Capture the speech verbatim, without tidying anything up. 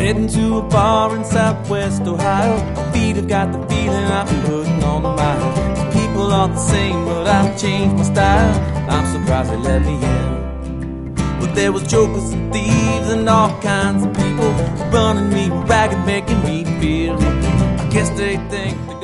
heading to a bar in Southwest Ohio. My feet have got the feeling I've been putting on the mile. The people are the same, but I've changed my style. I'm surprised they let me in. But there was jokers and thieves and all kinds of people running me ragged, making me feel. I guess they think